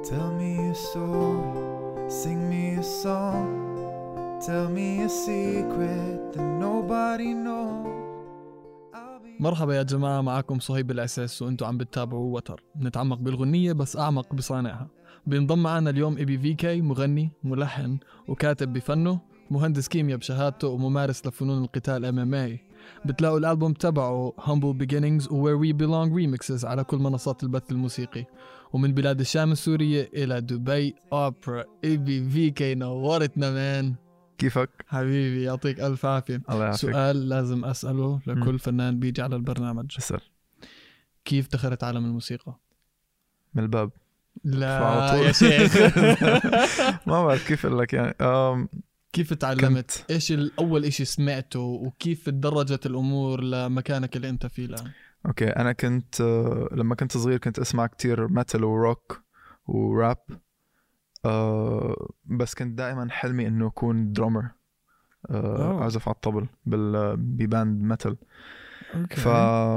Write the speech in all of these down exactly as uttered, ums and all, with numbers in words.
Tell me a story, sing me a song, tell me a secret that nobody knows. مرحبا يا جماعة، معكم صهيب العساس وانتو عم بتتابعوا وتر، نتعمق بالغنية بس أعمق بصانعها. بينضم معنا اليوم إبي في كي، مغني ملحن وكاتب بفنه، مهندس كيمياء بشهادته وممارس لفنون القتال إم إم إيه. بتلاقوا الألبوم تبعه Humble Beginnings و Where We Belong Remixes على كل منصات البث الموسيقي. ومن بلاد الشام السورية إلى دبي أوبرا، إبي في كي نورتنا مان. كيفك؟ حبيبي يعطيك ألف عافية. الله يعافيك. سؤال لازم أسأله لكل م. فنان بيجي على البرنامج. اسأل. كيف دخلت عالم الموسيقى؟ من الباب. لا يا شيخ. ما بعرف كيف أقول لك يعني. أم كيف تعلمت؟ كنت... إيش الأول إشي سمعته وكيف تدرجت الأمور لمكانك اللي أنت فيه الآن؟ أوكي، أنا كنت لما كنت صغير كنت أسمع كتير ميتال وروك وراب. أه بس كنت دائما حلمي إنه أكون درامر، أه أعزف على الطبل بال بباند ميتال. ف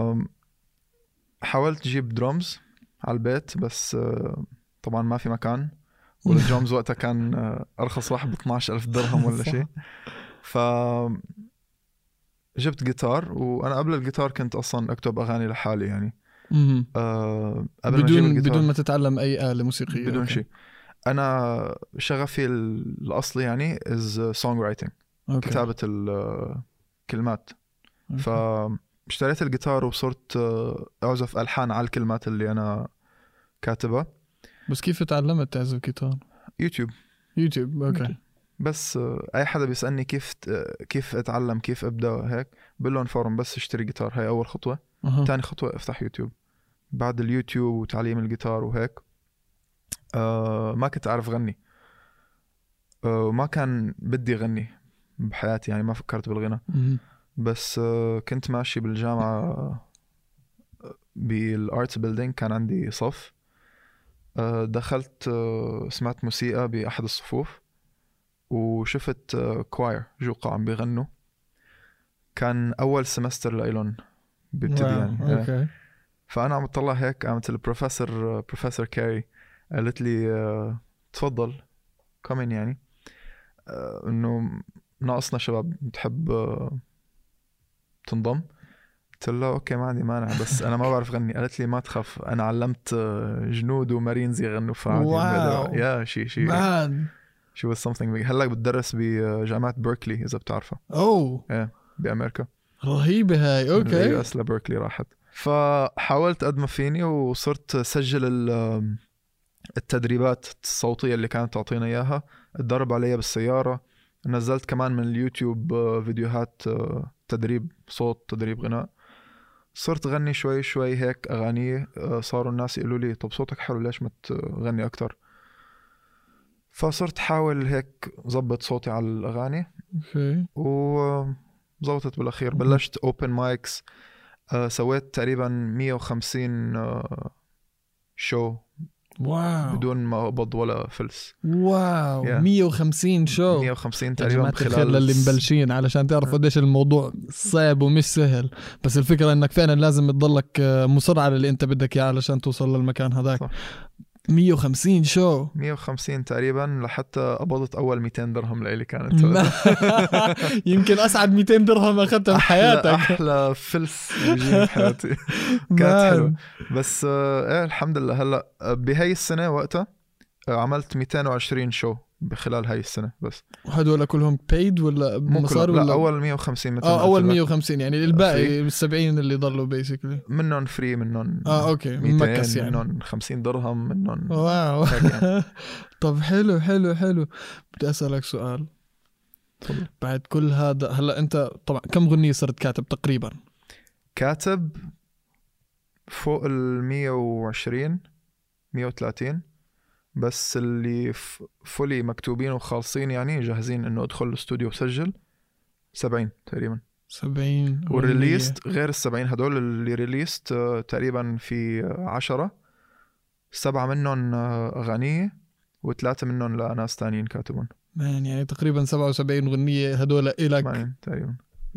حاولت أجيب درامز على البيت، بس أه طبعا ما في مكان، والدرامز وقتها كان أرخص واحد باثناشر ألف درهم ولا شيء. ف جبت جيتار، وأنا قبل الجيتار كنت أصلا أكتب أغاني لحالي يعني. أه قبل بدون ما بدون ما تتعلم أي آلة موسيقية. بدون شيء. أنا شغفي الأصلي يعني is songwriting، أوكي. كتابة الكلمات. أوكي. فاشتريت الجيتار وصرت أعزف ألحان على الكلمات اللي أنا كاتبها. بس كيف تعلمت تعزف جيتار؟ يوتيوب. يوتيوب أوكي. يوتيوب. بس أي حدا بيسألني كيف كيف أتعلم كيف أبدأ هيك، بقول فورم بس اشتري جيتار، هاي أول خطوة. أه. تاني خطوة افتح يوتيوب. بعد اليوتيوب وتعليم الجيتار وهيك أه ما كنت أعرف غني، أه وما كان بدي غني بحياتي يعني، ما فكرت بالغنى. أه. بس أه كنت ماشي بالجامعة بالارتس بيلدينج، كان عندي صف. أه دخلت أه سمعت موسيقى بأحد الصفوف، وشفت أه كواير جوقا عم بيغنوا. كان أول سمستر لإلون بيبتدي يعني. أوكي. فأنا عم أطلع هيك، قامت البروفيسور بروفيسور كاري قالت لي أه تفضل كومين يعني، أه إنه ناقصنا شباب بتحب أه تنضم. قلت له أوكي ما عندي مانع، بس أنا ما بعرف غني. قالت لي ما تخاف، أنا علمت جنود ومارينز يغنوا فعادي. يا شي شي مان شي was something big. هلا بتدرس بجامعة بيركلي إذا بتعرفها. أوه إيه بأمريكا. رهيبة هاي. أوكي. أصلا بيركلي راحت. فحاولت قد ما فيني وصرت سجل التدريبات الصوتية اللي كانت تعطينا إياها، اتدرب عليها بالسيارة. نزلت كمان من اليوتيوب فيديوهات تدريب صوت تدريب غناء. صرت غني شوي شوي هيك أغاني. صاروا الناس يقولوا لي طب صوتك حلو ليش ما تغني أكتر. فصرت حاول هيك زبط صوتي على الأغاني. اوكي. وزبطت بالأخير. بلشت open mics. سويت تقريبا مية وخمسين شو. واو. بدون ما أقبض ولا فلس. واو. yeah. مية وخمسين شو. مية وخمسين تقريبا خلال اللي مبلشين علشان تعرف قديش الموضوع صعب ومش سهل. بس الفكرة انك فعلا لازم تضلك مصر على اللي انت بدك اياه علشان توصل للمكان هذاك. صح. مية وخمسين شو. مية وخمسين تقريبا لحتى قبضت اول مئتين درهم لإلي كانت. يمكن اسعد مئتين درهم اخذتها بحياتك. احلى فلس بجيب بحياتي. كانت حلوه. بس ايه الحمد لله. هلا بهاي السنه وقتها عملت مئتين وعشرين شو بخلال هاي السنة بس. وهدول كلهم paid ولا مصاري ولا؟ لا أول مية وخمسين مثل اه أول مية وخمسين يعني الباقي السبعين اللي ضلوا basically منهم فري، منهم اه اوكي مكس يعني، منهم خمسين درهم، منهم واو. يعني. طب حلو حلو حلو. بدي أسألك سؤال. طبعا. بعد كل هذا هلا أنت طبعا كم غنية صرت كاتب تقريبا؟ كاتب فوق المية وعشرين مية وثلاثين، بس اللي فولي مكتوبين وخالصين يعني جاهزين انه ادخل الاستوديو وسجل سبعين تقريبا. سبعين. والريليست غير السبعين هدول اللي ريليست تقريبا في عشرة، سبعة منهم أغانية وثلاثة منهم لناس تانيين كاتبون. يعني تقريبا سبعة وسبعين غنية هدول إلك تقريبا.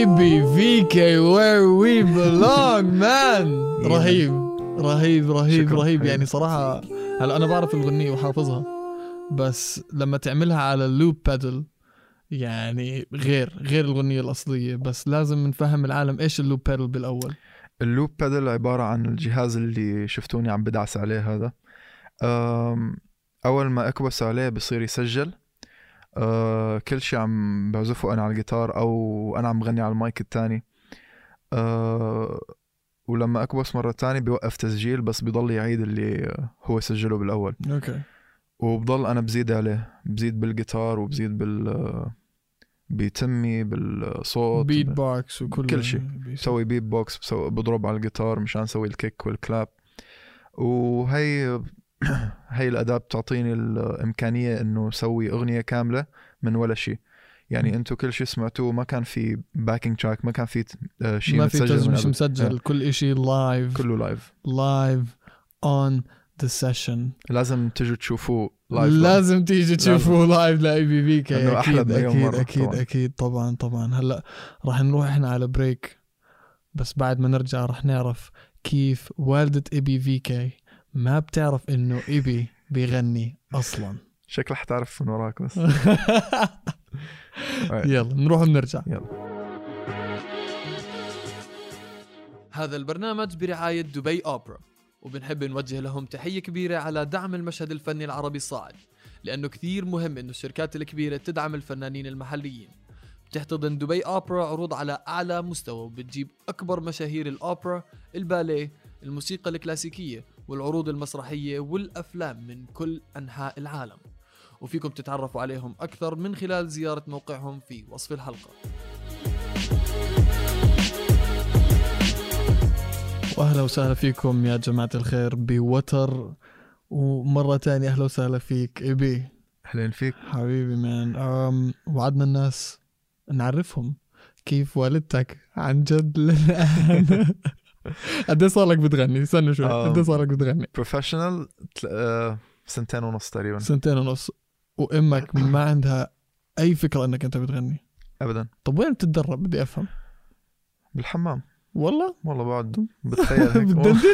اي بي في كي where we belong man. رهيب رهيب رهيب شكراً. رهيب حبيبي. يعني صراحة. هلا أنا بعرف الغنية وحافظها، بس لما تعملها على اللوب بادل يعني غير غير الغنية الأصلية. بس لازم نفهم العالم إيش اللوب بادل بالأول. اللوب بادل عبارة عن الجهاز اللي شفتوني عم بدعس عليه هذا. أم، أول ما أكبس عليه بصير يسجل أه كل شي عم بعزفه أنا على الجيتار أو أنا عم غني على المايك التاني. أه ولما أكبس مرة تانية بيوقف تسجيل، بس بيضل يعيد اللي هو سجله بالأول. أوكي. وبضل أنا بزيد عليه، بزيد بالجيتار وبزيد بال بيتمي بالصوت بيت ب- بوكس وكل كل شي. بسوي بيت بوكس، بسوي بضرب على الجيتار مشان اسوي الكيك والكلاب. وهي هي الأداة بتعطيني الإمكانية إنه أسوي أغنية كاملة من ولا شيء. يعني أنتوا كل شيء سمعتوه ما كان في باكينج تراك، ما كان في آه، شيء ما في متسجل تسجيل، من مش قبل. مسجل، آه، كل إشي لايف كله لايف. لايف on the session. لازم تجوا تشوفوه لايف. لازم تيجي تشوفوا لايف لاي بي في كي. إنه أحلى أكيد بمليون أكيد مرة أكيد طبعاً. أكيد طبعا طبعا. هلا راح نروح إحنا على بريك، بس بعد ما نرجع راح نعرف كيف والدة إبي في كي ما بتعرف إنه إبي بيغني أصلا. شكلها حتعرف من وراك بس. يلا نروح ونرجع. يلا. هذا البرنامج برعاية دبي أوبرا، وبنحب نوجه لهم تحية كبيرة على دعم المشهد الفني العربي الصاعد، لأنه كثير مهم إنه الشركات الكبيرة تدعم الفنانين المحليين. بتحتضن دبي أوبرا عروض على أعلى مستوى، وبتجيب أكبر مشاهير الأوبرا، الباليه، الموسيقى الكلاسيكية والعروض المسرحية والأفلام من كل أنحاء العالم. وفيكم تتعرفوا عليهم أكثر من خلال زيارة موقعهم في وصف الحلقة. وأهلا وسهلا فيكم يا جماعة الخير بوتر، ومرة تانية أهلا وسهلا فيك إبي. أهلين فيك حبيبي مان. أم وعدنا الناس نعرفهم كيف والدتك عن جد للآن. قد صار لك بتغني؟ استنى شوي، قد صار لك بتغني؟ بروفيشنال آه، سنتين ونص تقريبا. سنتين ونص. وأمك ما عندها أي فكرة أنك أنت بتغني؟ أبدا. طب وين بتتدرب؟ بدي أفهم. بالحمام والله والله بعد بتخيل هيك. بتدندن.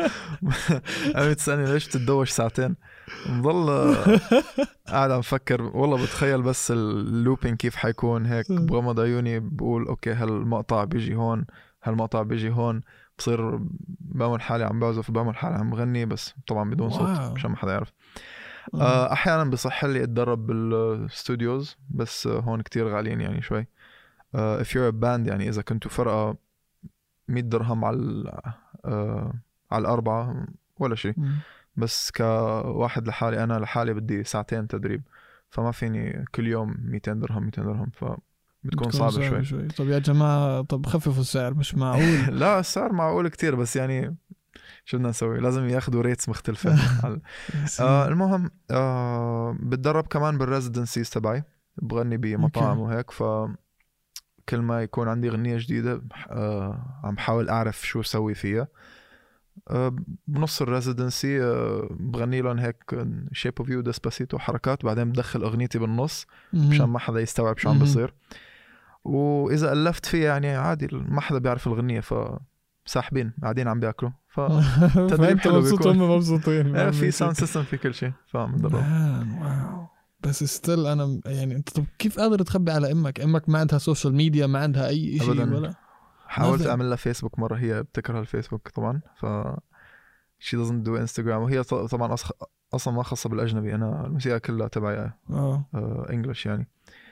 أنا بتسألني ليش بتتدوش ساعتين، بضل قاعد عم فكر والله. بتخيل بس اللوبين كيف حيكون هيك بغمض عيوني، بقول أوكي هالمقطع بيجي هون، هالمقطع بيجي هون، بصير بعمل حالي عم بعزف، بعمل حالي عم بغني، بس طبعا بدون صوت مشان ما حدا يعرف. آه، أحيانا بصح لي أتدرب بالستوديوز، بس هون كتير غاليين يعني شوي. Uh, if you're a band يعني إذا كنتوا فرقة مية درهم على uh, على الأربعة ولا شيء. بس كواحد لحالي أنا لحالي بدي ساعتين تدريب، فما فيني كل يوم ميتين درهم ميتين درهم، فبتكون صعبة شوي. شوي. طب يا جماعة طب خففوا السعر، مش معقول. لا السعر معقول كتير، بس يعني شو بدنا نسوي؟ لازم ياخدوا ريتس مختلفة. آه المهم آه بتدرب كمان بالريزيدنسيز تبعي، بغني بمطاعم وهيك. ف كل ما يكون عندي غنية جديدة آه عم بحاول أعرف شو سوي فيها. آه بنص الريزيدنسي آه بغني لهم هيك شيب اوف يو ديسباسيتو حركات، بعدين بدخل أغنيتي بالنص مشان ما حدا يستوعب شو عم بصير. وإذا ألفت فيها يعني عادي ما حدا بيعرف الغنية، فساحبين قاعدين عم بياكلوا، فتدريب حلو بيكون. مبسوطين. في ساوند سيستم في كل شيء، فاهم. واو. بس ستيل انا يعني انت طب كيف قادر تخبي على امك؟ امك ما عندها سوشيال ميديا، ما عندها اي شيء ولا؟ حاولت اعمل لها فيسبوك مره، هي بتكره الفيسبوك طبعا، ف she doesn't do انستغرام. وهي طبعا اصلا ما خاصه بالاجنبي، انا الموسيقى كلها تبعي اه انجلش يعني.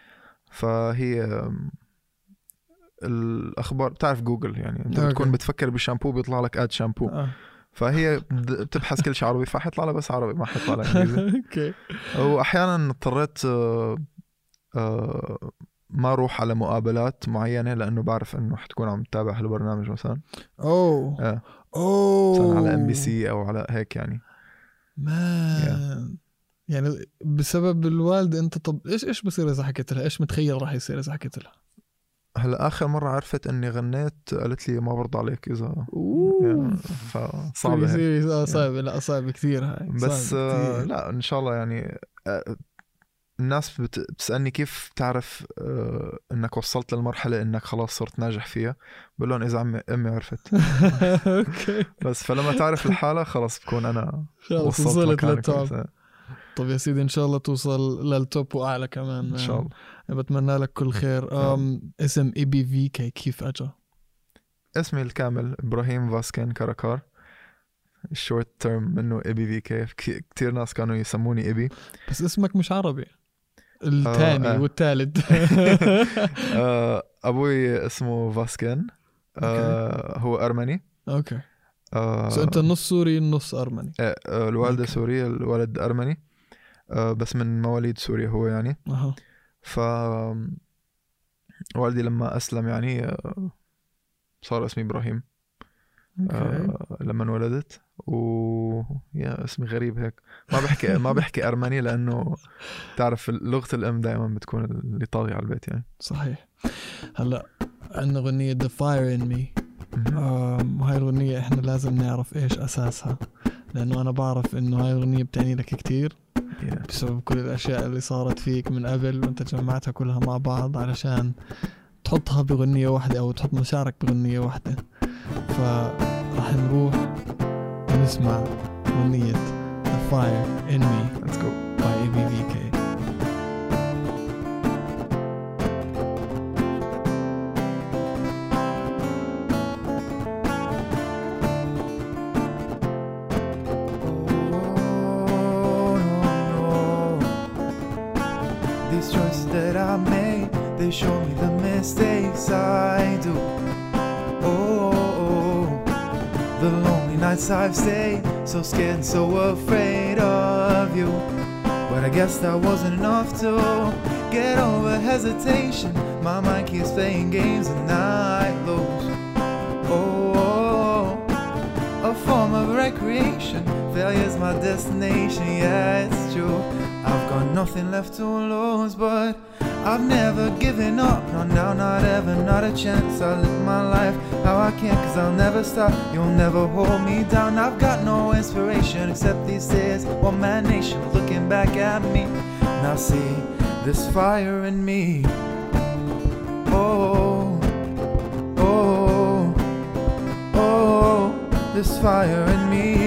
فهي الاخبار بتعرف جوجل يعني، انت بتكون بتفكر بالشامبو بيطلع لك اد شامبو آه. فهي بتبحث كل شيء عربي، فحيطلع لها بس عربي، ما حيطلع لها انجليزي. اوكي. واحيانا اضطريت آه آه ما اروح على مقابلات معينه لانه بعرف انه حتكون عم تتابع هالبرنامج مثلا. اوه اه اوه مثلا على ام بي سي او على هيك يعني. مان يعني بسبب الوالد انت. طب ايش ايش بصير اذا حكيت لها؟ ايش متخيل راح يصير اذا حكيت لها؟ هلا اخر مره عرفت اني غنيت قالت لي ما برضى عليك اذا يعني، فصعبه هيك. اه صعب. لا صعب كثير هاي. بس آه لا ان شاء الله يعني آه الناس بت- بتسألني كيف تعرف آه، انك وصلت للمرحلة انك خلاص صرت ناجح فيها. بقول لهم اذا عمي امي عرفت. اوكي بس فلما تعرف الحالة خلاص بكون انا خلص وصلت وصلت مكان للتوب. كويس. طب يا سيدي ان شاء الله توصل للتوب واعلى كمان. ان شاء الله. بتمنى لك كل خير. أم اسم اي بي في كي كيف اجى؟ اسمي الكامل ابراهيم فاسكين كاراكار. الشورت تيرم منه اي بي في كي. كثير ناس كانوا يسموني ايبي. بس اسمك مش عربي. الثاني آه. والثالث. آه، ابوي اسمه فاسكين. آه، هو ارمني. اوكي آه، سو انت النص سوري النص ارمني. آه، آه، الوالدة أوكي. سورية الولد ارمني. آه، بس من مواليد سوريا هو يعني. اها ف والدي لما اسلم يعني آه، صار اسمي ابراهيم. اوكي آه، لما انولدت و يا اسمي غريب هيك. ما بحكي ما بحكي ارمني لانه تعرف لغة الام دائما بتكون اللي طاغية على البيت يعني. صحيح. هلا عندنا أغنية The Fire in Me. آم، وهاي الأغنية إحنا لازم نعرف إيش أساسها، لأنه أنا بعرف إنه هاي الأغنية بتعني لك كتير Yeah. بسبب كل الأشياء اللي صارت فيك من قبل، وأنت جمعتها كلها مع بعض علشان تحطها بأغنية واحدة أو تحط مشاعرك بأغنية واحدة. فرح نروح ونسمع أغنية The Fire in Me Let's go. by إيه بي في كي. These choices that I made, they show me the mistakes I do. Oh, the lonely nights I've stayed, so scared and so afraid of you. But I guess that wasn't enough to get over hesitation. My mind keeps playing games and I lose. Oh, a form of recreation. Failure's my destination, yeah, it's true. I've got nothing left to lose, but I've never given up. No, now, not ever, not a chance. I live my life how I can, cause I'll never stop. You'll never hold me down. I've got no inspiration except these tears. One man nation looking back at me. Now see this fire in me. Oh, oh, oh, this fire in me.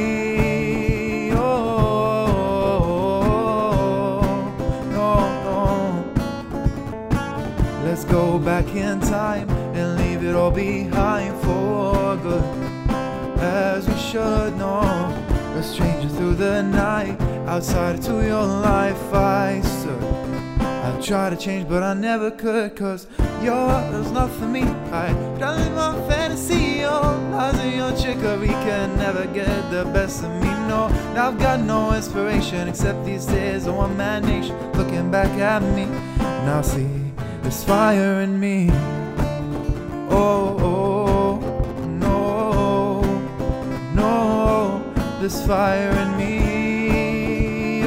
Let's go back in time and leave it all behind for good, as we should know. A stranger through the night, outside to your life I stood. I tried to change but I never could, cause your heart was not for me. I tried in my fantasy, your lies and your trickery can never get the best of me, no. Now I've got no inspiration except these tears of one man nation looking back at me. Now see this fire in me. Oh, oh, no, no, this fire in me.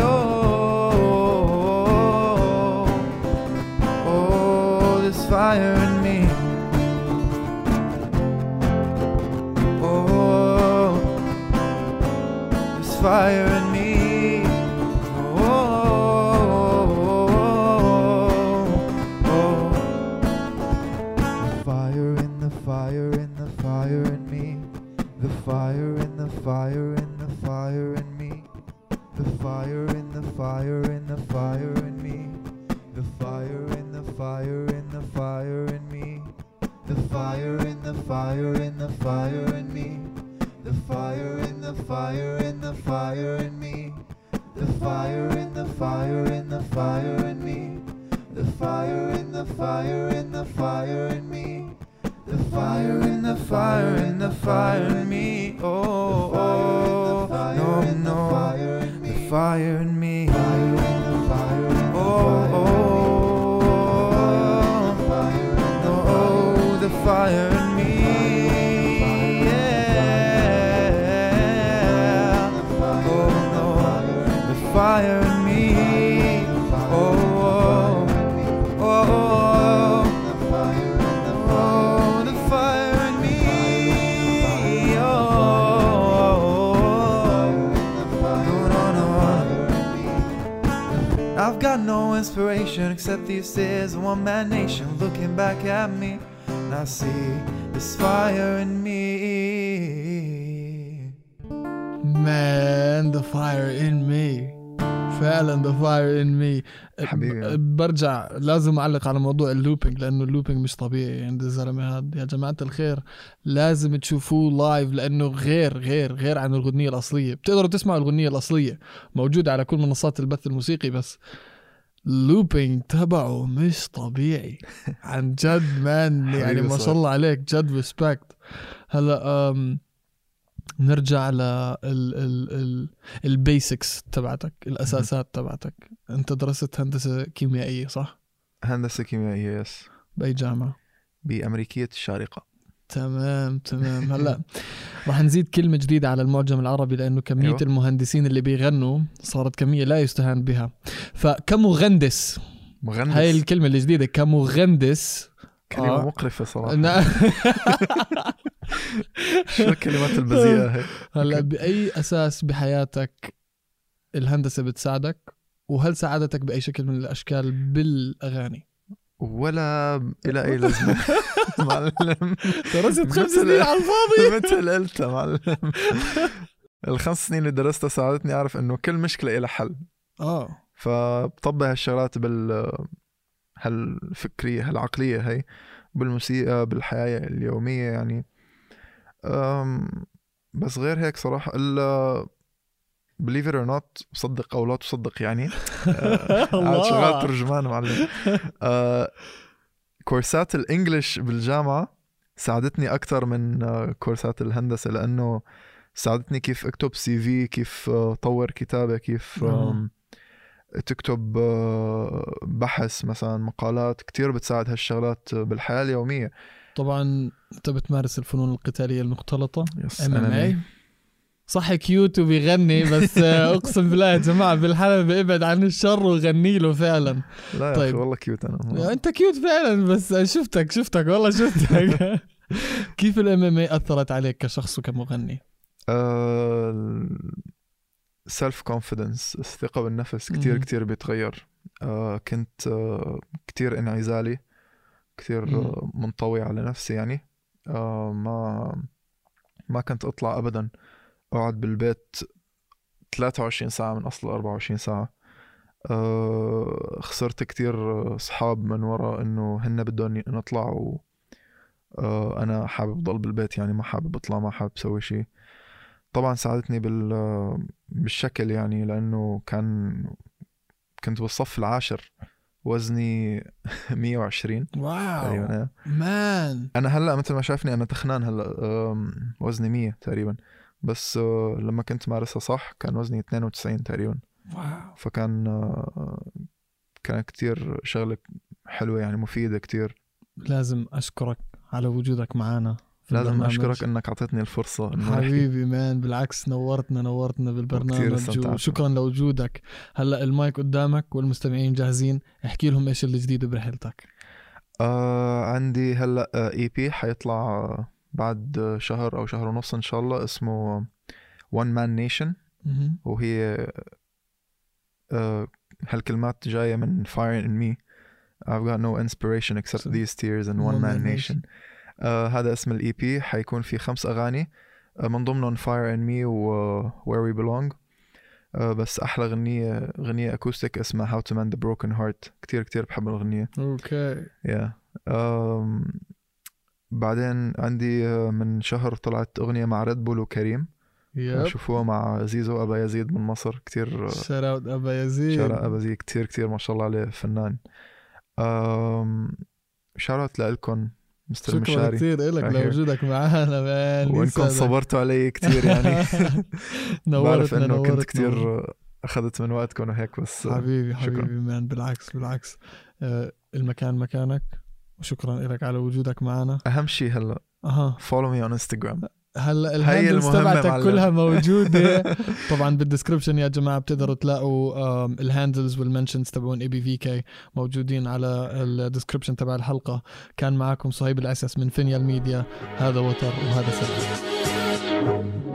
Oh, oh, this fire in me. Oh, this fire in me. Fire in the fire in me, the fire in the fire in the fire in me, the fire in the fire in the fire in me, the fire in the fire in the fire in me, the fire in the fire in the fire in me, the fire in the fire in the fire in me, the fire in the fire in the fire in me, the fire in the fire in the fire in me. The fire in the fire in the fire in me. Oh, oh, no, no. The fire in me. Oh, oh, no, the fire in me. Yeah. Oh, no, the fire in me. Oh, oh, oh. inspiration except these tears of one man nation looking back at me. And I see this fire in me. Man, the fire in me. فعلا the fire in me. حبيبي. برجع لازم أعلق على موضوع اللوبينج لأنه اللوبينج مش طبيعي عند الزلمة هذا. يا جماعة الخير لازم تشوفوه لايف لأنه غير غير غير عن الغنية الأصلية. بتقدروا تسمعوا الغنية الأصلية موجودة على كل منصات البث الموسيقي، بس اللوبينج تبعه مش طبيعي عن جد مان. يعني ما شاء الله عليك جد ريسبكت. هلا أم نرجع لل البيسكس تبعتك، الأساسات تبعتك. أنت درست هندسة كيميائية صح؟ هندسة كيميائية يس. بأي جامعة؟ بأمريكية الشارقة. تمام تمام. هلا راح نزيد كلمة جديدة على المعجم العربي لأنه كمية أيوة. المهندسين اللي بيغنوا صارت كمية لا يستهان بها. فكمغندس، مغندس، هاي الكلمة الجديدة كمغندس كلمة آه. مقرفة صراحة. نا- شو الكلمات البذيئة هاي؟ هلا بأي أساس بحياتك الهندسة بتساعدك، وهل ساعدتك بأي شكل من الأشكال بالأغاني؟ ولا إلى أي لازمة معلم. درست خمس مثل- سنين على الفاضي. مثل قلت معلم. الخمس سنين اللي درستها ساعدتني أعرف إنه كل مشكلة إلها حل، اه فبطبق هالشغلات بال هالفكرية هالعقلية هاي بالموسيقى بالحياة اليومية يعني. أم بس غير هيك صراحة إلا believe it or not صدق أو لا تصدق يعني. آه، قاعد شغال ترجمان معلم. آه، كورسات الإنجليش بالجامعة ساعدتني أكتر من آه، كورسات الهندسة، لأنه ساعدتني كيف أكتب سي في، كيف آه، طور كتابة، كيف آم، تكتب آه، بحث مثلا مقالات. كتير بتساعد هالشغلات بالحياة اليومية. طبعا انت بتمارس الفنون القتالية المختلطة يس إم إم إم إم إيه. صح كيوت وبيغني بس آه، اقسم بالله يا جماعة بالحلبة بيبعد عن الشر وغني له فعلا. لا يا طيب. أخي والله كيوت أنا. يا انت كيوت فعلا، بس شفتك شفتك والله شفتك. كيف الام ام اي اثرت عليك كشخص وكمغني؟ سيلف كونفيدنس، الثقة بالنفس كتير مم. كتير بيتغير. آه كنت آه كتير انعزالي، كتير مم. آه منطوي على نفسي يعني. آه ما ما كنت أطلع أبدا، أقعد بالبيت ثلاثة وعشرين ساعة من أصل أربعة وعشرين ساعة. آه خسرت كتير صحاب من وراء إنه هن بدهم نطلع و آه أنا حابب ضل بالبيت يعني، ما حابب أطلع، ما حابب أسوي شيء. طبعا ساعدتني بال بالشكل يعني، لأنه كان كنت بالصف العاشر، وزني مية وعشرين واو تقريبا. مان. أنا هلأ مثل ما شايفني أنا تخنان هلأ، أم، وزني مية تقريبا، بس أه، لما كنت مارسها صح كان وزني اثنين وتسعين تقريبا. واو فكان أه، كان كتير شغلة حلوة يعني، مفيدة كتير. لازم اشكرك على وجودك معنا في لازم البرنامج. أشكرك أنك أعطيتني الفرصة إنه أحكي. حبيبي مان، بالعكس نورتنا نورتنا وكتير بالبرنامج، استمتعت. وشكرا لوجودك. هلا المايك قدامك والمستمعين جاهزين، احكي لهم ايش الجديد برحلتك. آه عندي هلأ اي بي حيطلع آه، بعد شهر أو شهر ونص إن شاء الله، اسمه One Man Nation. مهم. وهي آه هالكلمات جاية من Fire in Me. I've got no inspiration except So, these tears and one man nation. آه هذا اسم الاي بي. حيكون في خمس أغاني آه من ضمنهم Fire in Me و Where We Belong. آه بس أحلى غنية غنية أكوستيك اسمها How to Mend the Broken Heart. كتير كتير بحب الغنية. اوكي. yeah. um, بعدين عندي آه، من شهر طلعت أغنية مع ريد بول وكريم. يب شوفوها مع زيزو أبا يزيد من مصر. كتير شراوت ابا يزيد. شارع أبا يزيد كتير كتير ما شاء الله عليه فنان. شارعت لألكن مستر شكرا مشاري، كثير لك right here. لوجودك معنا مان. وإنكم صبرتوا علي كتير يعني. بعرف نورتنا إنه كنت نورتنا. كتير أخذت من وقتكم وهيك، بس حبيبي شكراً. حبيبي مان، بالعكس بالعكس. آه المكان مكانك، وشكرا لك على وجودك معنا. أهم شيء هلا اها follow me on Instagram. هلا هي الهاندلز المهمة تبعتك معلم. كلها موجودة طبعا بالدسكربشن يا جماعة. بتقدروا تلاقوا آم، الهاندلز والمنشنز تبعون اي بي في كي موجودين على الدسكربشن تبع الحلقة. كان معكم صهيب الأساس من فينيال ميديا. هذا وتر وهذا سلام.